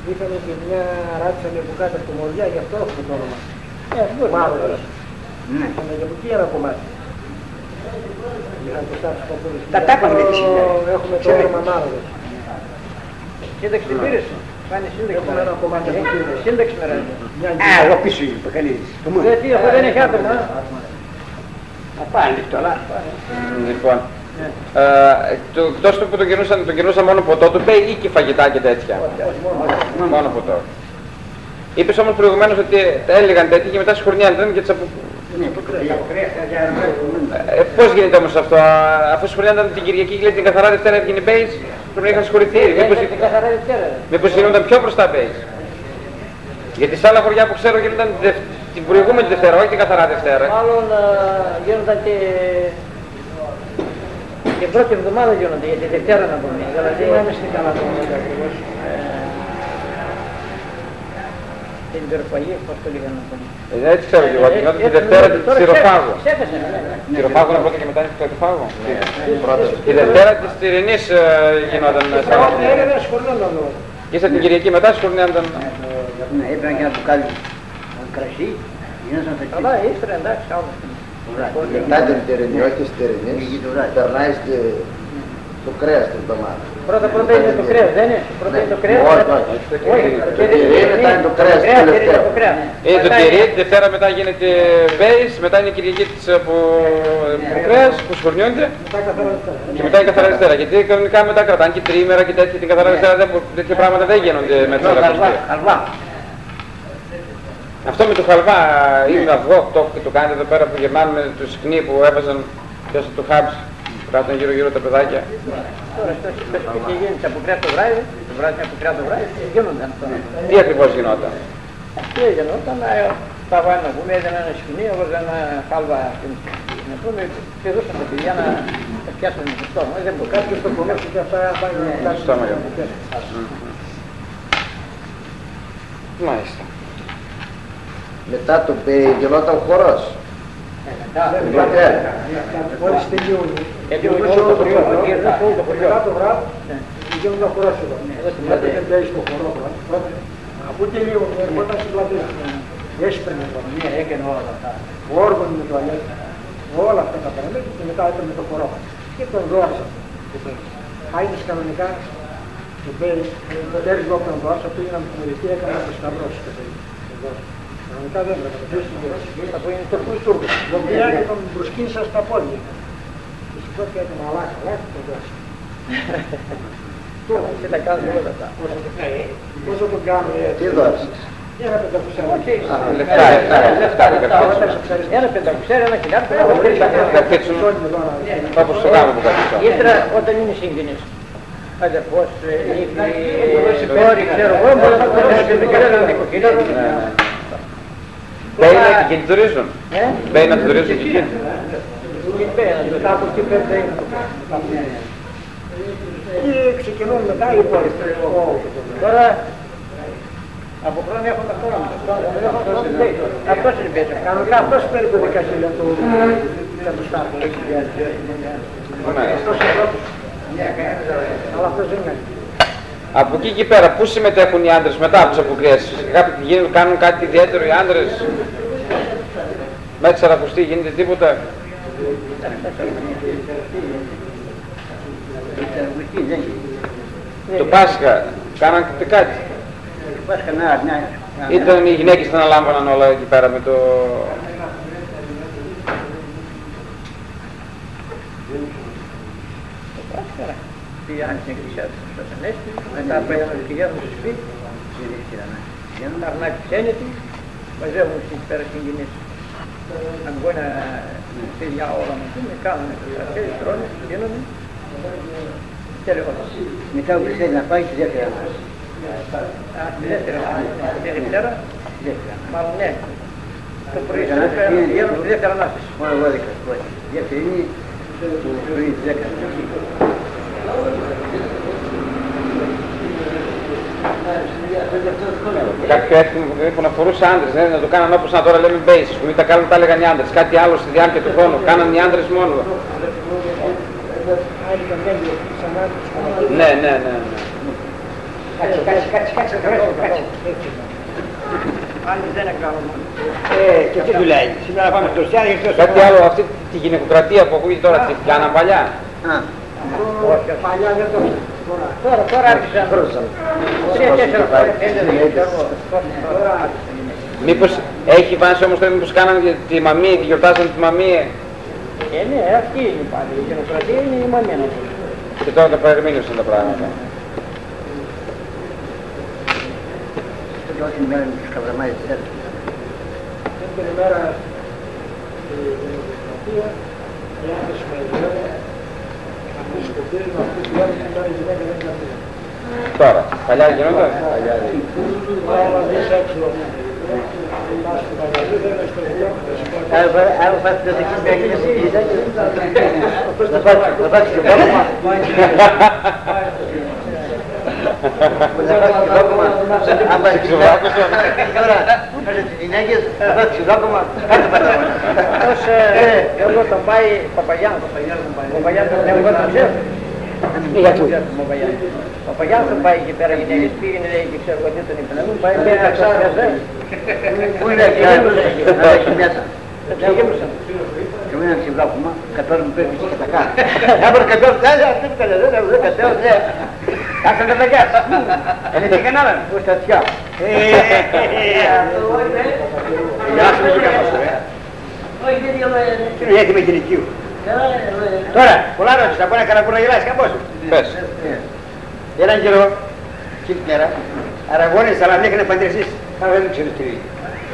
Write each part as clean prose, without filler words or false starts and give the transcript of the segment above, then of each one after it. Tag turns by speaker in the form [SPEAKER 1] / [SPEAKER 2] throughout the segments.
[SPEAKER 1] Είχαμε και μια ράτσα με μπουκάτα στο Μοριά, γι' αυτό έχουμε το όνομα. Μάροδος.
[SPEAKER 2] Ναι.
[SPEAKER 1] Και από εκεί ένα κομμάτι.
[SPEAKER 2] Τα τάπαμε με τη σήμερα.
[SPEAKER 1] Έχουμε το όνομα Μάροδος.
[SPEAKER 3] Σύνταξη την πήρες. Κάνει σύνταξη.
[SPEAKER 1] Έχουμε ένα κομμάτι από εκεί.
[SPEAKER 3] Σύνταξη με ράζει.
[SPEAKER 2] Εγώ πίσω είμαι, Πακαλίδης.
[SPEAKER 3] Γιατί αυτό δεν έχει άτομα.
[SPEAKER 2] Πάλι ανοιχτό, αλλά.
[SPEAKER 4] Λοιπόν, εκτός που τον κερνούσαν μόνο ποτό του ή και φαγητά και τέτοια. Μόνο ποτό. Είπες όμως προηγουμένως ότι τα έλεγαν τέτοια και μετά σχουρνιάνταν και τσαπου... Πώς γίνεται όμως αυτό, αφού σχουρνιάνταν την Κυριακή και την καθαρά Δευτέρα έβγαινε μπέις, πρέπει να είχαν σχοληθεί. Μήπως γινόταν πιο μπροστά μπέις. Γιατί σε άλλα χωριά που ξέρω γίνονταν την προηγούμενη Δευτέρα, όχι την καθαρά Δευτέρα.
[SPEAKER 3] Μάλλον γίνονταν και πρώτη εβδομάδα γίνονται, γιατί Δευτέρα να πούμε. Δηλαδή είμαι στην καλά ακριβώς. Την υπερφαγή, πώς το λέγανε να πούμε.
[SPEAKER 4] Έτσι ξέρω και εγώ, γινόταν τη Δευτέρα της Τυροφάγου.
[SPEAKER 3] Ξέχασα.
[SPEAKER 4] Τυροφάγου είναι πρώτα και μετά είναι το Τυροφάγου. Τη Δευτέρα της Τυρινής γινόταν.
[SPEAKER 1] Έλεγαν σχολούνταν όλο.
[SPEAKER 4] Και ήρθε την Κυριακή μετά σχολούνταν.
[SPEAKER 2] Ναι, έπαιρνα και ένα μπουκάλι κρασί, γίνονταν τα
[SPEAKER 3] Καλά, ύστερα εντάξει, άλλο.
[SPEAKER 5] Μετά την Τυρινή, όχι της Τυρινής, περνάει το κρέας την εβδομάδα.
[SPEAKER 3] Πρώτα είναι το κρέας, δεν είναι? Πρώτα είναι το κρέας.
[SPEAKER 5] Όχι, μετά είναι το κρέας τελευταίο.
[SPEAKER 4] Είναι το τυρί, τη Δευτέρα μετά γίνεται μπέις, μετά είναι η Κυριακή της από κρέας που σχολιώνται και μετά η καθαρά Δευτέρα. Γιατί κανονικά μετά κρατάνε και τριήμερα και τέτοια, την καθαρά Δευτέρα τέτοια πράγματα δεν γίνονται με τις
[SPEAKER 2] χαλβά.
[SPEAKER 4] Αυτό με το χαλβά είναι αυγό, το κάνετε εδώ πέρα που γεμάνε με τους σκνί που έβαζαν μέσα του χάμπς. Κάτω γύρω τα παιδάκια.
[SPEAKER 3] Τώρα και γίνεται από κρέα το βράδυ, από κρέα το βράδυ, γίνονταν αυτό.
[SPEAKER 4] Τι ακριβώς γινόταν?
[SPEAKER 3] Τι γινόταν, τα βάνε να πούμε, έδιναν ένα σκηνή, έβαζαν ένα χάλβα να πούμε, και δώσαν τα παιδιά να τα πιάσουν με το στόμα. Δεν μπορεί κάποιος το κομμάτι και αυτά πάει να φτάσει στο στόμα.
[SPEAKER 4] Μάλιστα.
[SPEAKER 5] Μετά το γινόταν χορός.
[SPEAKER 1] Μόλις τελειώνει. Μετά το βράδυ γίνονταν χορός εδώ. Μετά δεν παίζει το χορό. Αφού τελειώνει, ερχόταν στην πλατεία. Έσπραινε τώρα.
[SPEAKER 3] Έκανε όλα αυτά.
[SPEAKER 1] Ο όργων με το αλέτη. Όλα αυτά τα παραμέτρια και μετά έπαιρνε το χορό. Και τον δώρισαν. Άινες κανονικά το πέρυσι όταν δώρισα πήγαιναν με την Ελιστή, έκαναν το σταυρό σου. Κανονικά δεν έπρεπε να πέσει στην Κυριακή.
[SPEAKER 3] Αυτό είναι το Τούρκο.
[SPEAKER 1] Βομβιά και τον προσκύνησα στα πόδια. Και σηκώθηκε και τον αλάχα, τον δώρισα.
[SPEAKER 3] Τι τα κάνουν όλα αυτά.
[SPEAKER 1] Πόσο τον κάνω,
[SPEAKER 5] Τι δώρισες?
[SPEAKER 1] ένα πεντακουσιάρι.
[SPEAKER 3] Ένα πεντακουσιάρι, ένα χιλιάρι.
[SPEAKER 4] Θα πήξουν όπως το γάμο που κρατήσαν.
[SPEAKER 3] Ύστερα όταν είναι σύγκινες. Αδερφός, κόρη, ξέρω εγώ, μπορεί να το κανένα νοικοκύριο.
[SPEAKER 4] Μπαίνει να την κινητορίζουν. Μπαίνει να την τουρίζουν και εκεί.
[SPEAKER 1] Κάπου εκεί πρέπει να είναι. Και ξεκινούν μετά οι υπόλοιποι.
[SPEAKER 3] Τώρα από χρόνια έχουν τα χρόνια. Αυτός είναι πίσω.
[SPEAKER 1] Κανονικά αυτός παίρνει το δικαστήριο για το Σταύρο. Αυτός είναι πρώτος. Αλλά αυτός δεν είναι.
[SPEAKER 4] Από εκεί και πέρα, πού συμμετέχουν οι άντρες μετά από τις αποκριέσεις? Κάνουν κάτι ιδιαίτερο οι άντρες? Με τη Σαρακοστή γίνεται τίποτα? Το Πάσχα κάναν κάτι? Ήταν οι γυναίκες που αναλάμβαναν όλα εκεί πέρα με το...
[SPEAKER 3] Πήγαν στην εκκλησιά του στο Ανέστη, μετά πήγαν στην κυρία του στο σπίτι, τα αρνάκι ξένετη, μαζεύουν στην πέρα συγκινήσεις. Αγκώνα παιδιά όλα με πούμε, κάνουν καταστάσεις, τρώνε, γίνονται και λέγοντας.
[SPEAKER 2] Μετά που θέλει να πάει στη δεύτερη μας.
[SPEAKER 3] Στη δεύτερη Δευτέρα, μάλλον ναι. Το πρωί στη δεύτερη ανάσταση.
[SPEAKER 2] Μόνο 12. Δεύτερη είναι το πρωί της 10.
[SPEAKER 4] Κάποιο έθιμο που να φορούσε άντρες, να το κάναν όπως να τώρα λέμε basis, που μην τα κάνουν τα έλεγαν οι άντρες. Κάτι άλλο στη διάρκεια του χρόνου, κάναν οι άντρες μόνο. Ναι.
[SPEAKER 3] δεν κάνουμε.
[SPEAKER 2] Και τι δουλειά είναι. Σήμερα πάμε στο Σιάνι και στο
[SPEAKER 4] Κάτι άλλο, αυτή τη γυναικοκρατία που ακούγεται τώρα, τη κάναν παλιά.
[SPEAKER 1] Παλιά δεν το
[SPEAKER 3] Τώρα άρχισαν. 3-4 χρόνια.
[SPEAKER 4] Μήπως έχει βάση όμως τώρα, μήπως κάνανε τη μαμία, τη γιορτάζαν τη μαμία.
[SPEAKER 3] Ναι, αυτή είναι πάλι. Η γενοκρατία είναι η μαμία.
[SPEAKER 4] Και τώρα τα παρερμήνωσαν τα πράγματα.
[SPEAKER 2] Και όχι την μέρα με τους καβραμάδες της έρθης.
[SPEAKER 1] την ημέρα η δημοκρατία, η άντρες με γυναίκα, αυτοί σκοπίζουν, αυτοί δουλεύουν, τώρα η γυναίκα δεν είναι.
[SPEAKER 4] Τώρα, παλιά γινόταν.
[SPEAKER 1] Άρα δεις έξω, πας στην Παγιαδί, δεν είναι στο διόχο,
[SPEAKER 2] Άρα πας στην Ιωτική Διακίνηση, θα πας και δόγμα. Αν πας και τώρα, τις γυναίκες, θα πας και δόγμα, κάτω πατράβανα.
[SPEAKER 3] Αυτός εγώ τον πάει Παπαγιάννη. Παπαγιάννη τον εγώ τον ξέρω. Παπαγιάννη τον πάει εκεί πέρα γυναίκες, πήγαινε λέει και ξέρω τι τον είπε. Πάει πέρα τα ξάδια δεν.
[SPEAKER 2] Πού είναι εκεί, να έχει μέσα.
[SPEAKER 3] Δεν γέμουσαν.
[SPEAKER 2] Και μην αξιβλάκουμε, κατόρουν πρέπει και τα κάτω. Άπρε κατόρουν, αυτό που καλέ, δεν κατόρουν, δεν. Κάξαν τα δεκιά. Είναι και κανέναν, πώς τα τιά. Γεια σου, μουσικά μας, τι είναι έτοιμη γυναικείου. Τώρα, πολλά ρώτησα, μπορεί να καρακούνα γελάσεις καμπός.
[SPEAKER 4] Πες.
[SPEAKER 2] Έναν καιρό, κύκνερα, αραγώνες, αλλά δεν έκανε παντρεστείς. Άρα δεν ξέρεις τι είναι.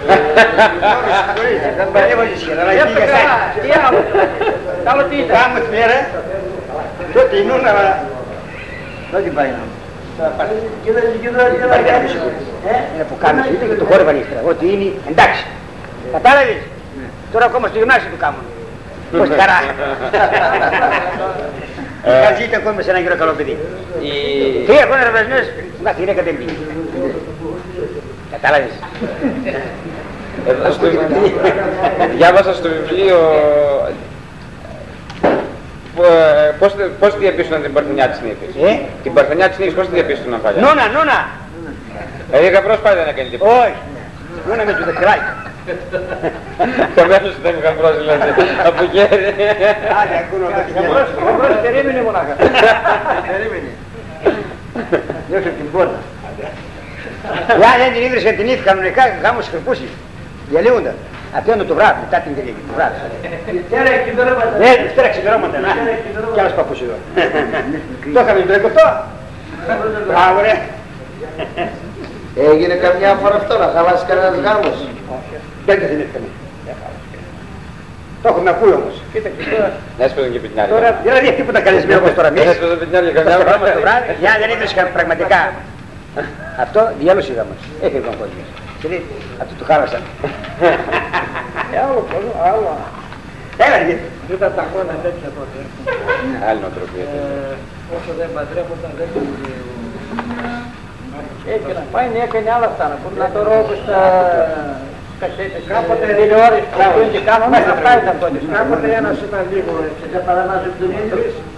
[SPEAKER 2] Δεν παρεύω ζησχέρα, αλλά εκεί για σένα.
[SPEAKER 3] Τι άλλο. Καλό τι ήταν.
[SPEAKER 2] Κάμω τη μέρα, τότε ηνούν, αλλά δεν την πάει να. Υπάρχει κάποιος σίγουρος. Είναι που κάνεις, είτε και το χόρευαν ύστερα, ότι είναι εντάξει. Κατάλαβες. Τώρα ακόμα στο γυμνάσιο του κάμουν. Πώς χαρά. Καζείτε ακόμα σε έναν κύριο καλό παιδί. Τι έχουν ερευνές, να την έκανε μπει. Κατάλαβες.
[SPEAKER 4] Διάβασα στο βιβλίο πώς διαπίστωναν την Παρθενιά της Νύφης. Την Παρθενιά της Νύφης πώς τη διαπίστωναν παλιά.
[SPEAKER 2] Νούνα.
[SPEAKER 4] Δηλαδή γαμπρός πάλι δεν έκανε τίποτα.
[SPEAKER 2] Όχι. Νούνα με το δεκράκι.
[SPEAKER 4] Καμένος δεν γαμπρός δηλαδή. Από χέρι.
[SPEAKER 2] Άντε ακούνε όλα τα
[SPEAKER 3] Γαμπρός περίμενε μονάχα.
[SPEAKER 2] Περίμενε. Διώξε την πόρτα. Αν δεν την ίδρυσαν την ήθη κανονικά, γάμος χρυπούσει. Διαλύονταν. Απέναντι το βράδυ, μετά την Κυριακή, το βράδυ. Ναι, Δευτέρα ξημερώματα, να. Κι άλλος παππούς εδώ. Το είχαμε το εκοτό. Μπράβο ρε.
[SPEAKER 5] Έγινε καμιά φορά αυτό να χαλάσει κανένας γάμος.
[SPEAKER 2] Δεν το θυμήθηκαμε. Το έχουμε ακούει όμως.
[SPEAKER 3] Κοίταξε τώρα.
[SPEAKER 4] Να έσπαζαν και πιτνιάρια.
[SPEAKER 3] Τώρα
[SPEAKER 2] Δηλαδή αυτοί που τα καλεσμένοι όπως τώρα εμείς.
[SPEAKER 4] Δεν έσπαζαν πιτνιάρια
[SPEAKER 2] Στο
[SPEAKER 4] καμιά
[SPEAKER 2] γάμο το βράδυ, για δεν ίδρυσαν πραγματικά. Αυτό διάλωσε γάμος. Έφυγε ο κόσμος. Δηλαδή αυτό το χάλασαν.
[SPEAKER 3] άλλο.
[SPEAKER 2] Έλα γιατί.
[SPEAKER 1] Δεν ήταν τα χρόνια τέτοια τότε.
[SPEAKER 4] Άλλη νοοτροπία.
[SPEAKER 1] Όσο δεν παντρεύονταν δεν μπορούσε.
[SPEAKER 3] Έτσι να πάει, ναι, έκανε άλλα αυτά. Να το ρόβω στα κασέτες.
[SPEAKER 1] Κάποτε
[SPEAKER 3] τηλεόρες που και κάνουν. Αυτά ήταν τότε.
[SPEAKER 1] Κάποτε ένας ήταν λίγο έτσι.
[SPEAKER 2] Δεν παραμάζω τον ίδιο.